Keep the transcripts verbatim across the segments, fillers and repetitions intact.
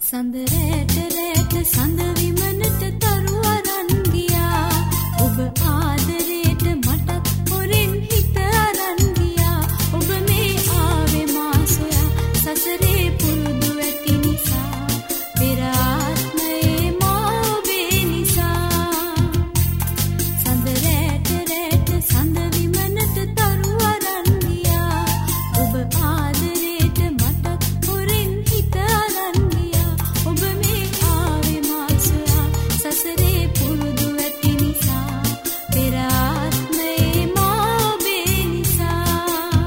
සඳ රැට රැට සඳ විමනට තරු අරන් ගියා. ඔබ ආදරේට මටත් හොරෙන් හිත අරන් ගියා. ඔබ මේ ආවේ මා සොයා සසරේ පුරුදු ඇති නිසා. පෙර ආත්මයේ මා ඔබේ නිසා. සඳ රැට රැට සඳ විමනට තරු අරන් ගියා. ඔබ ආදරේට මටත් හොරෙන් හිත අරන් ගියා. ඔබ මේ ආවේ මා සොයා සසරේ පුරුදු ඇති නිසා. පෙර ආත්මයේ මා ඔබේ නිසා.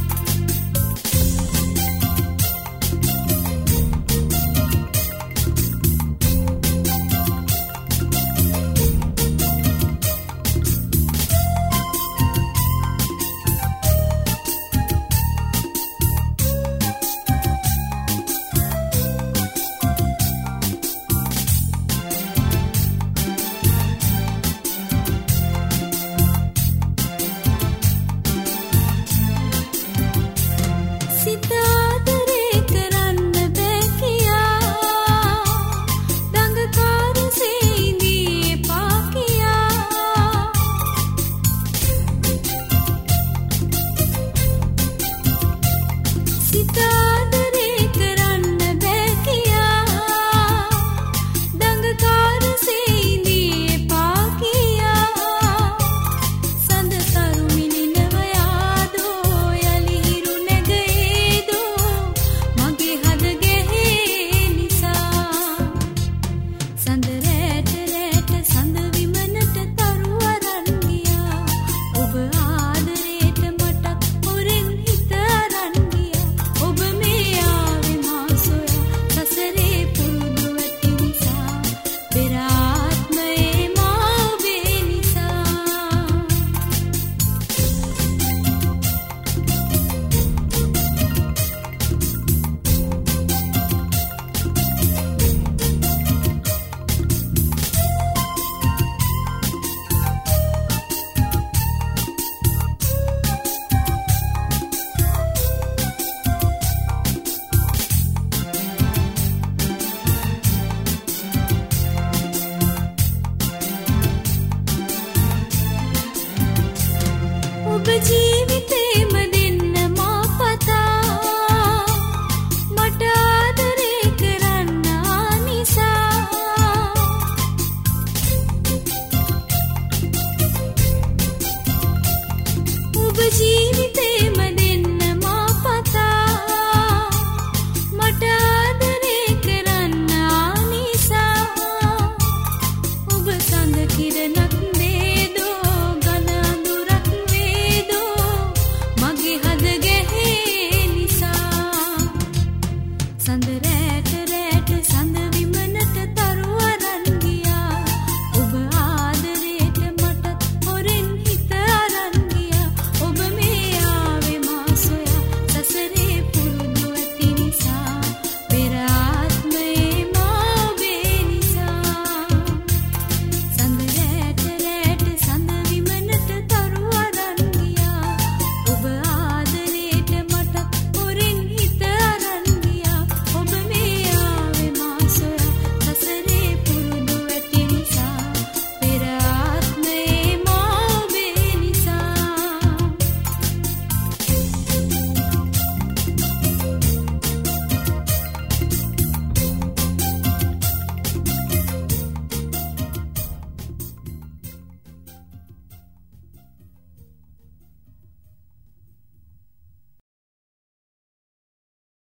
සිත ආදරේ කරන්න බෑ කියා. දඟකාරසේ ඉඳී එපා කියා. සිත ආදරේ කරන්න බෑ කියා. දඟකාරසේ ඉඳී එපා කියා. සඳ තරු මිලිනව යාදෝ යලි හිරු නැගේදෝ මගේ හද ගැහේ නිසා. සඳ රැට රැට සඳ විමනට තරු අරන් ගියා. ඔබ ආදරේට මටත් හොරෙන් හිත අරන් ගියා. ඔබ මේ ආවේ මා සොයා සසරේ පුරුදු ඇති නිසා. පෙර ආත්මයේ මා ඔබේ නිසා. ඔබ ජී